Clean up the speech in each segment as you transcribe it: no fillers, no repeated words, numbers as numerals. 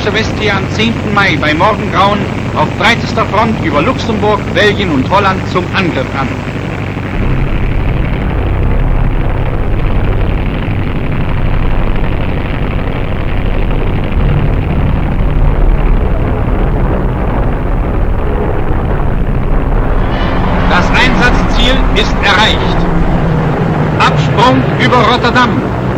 deutsche Westheer am 10. Mai bei Morgengrauen auf breitester Front über Luxemburg, Belgien und Holland zum Angriff an. Das Einsatzziel ist erreicht. Absprung über Rotterdam.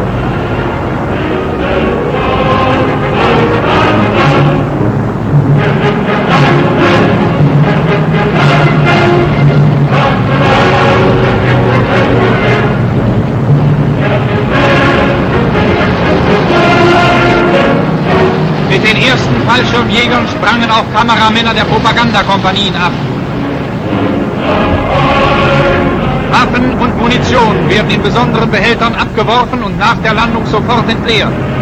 Mit den ersten Fallschirmjägern sprangen auch Kameramänner der Propagandakompanien ab. Waffen und Munition werden in besonderen Behältern abgeworfen und nach der Landung sofort entleert.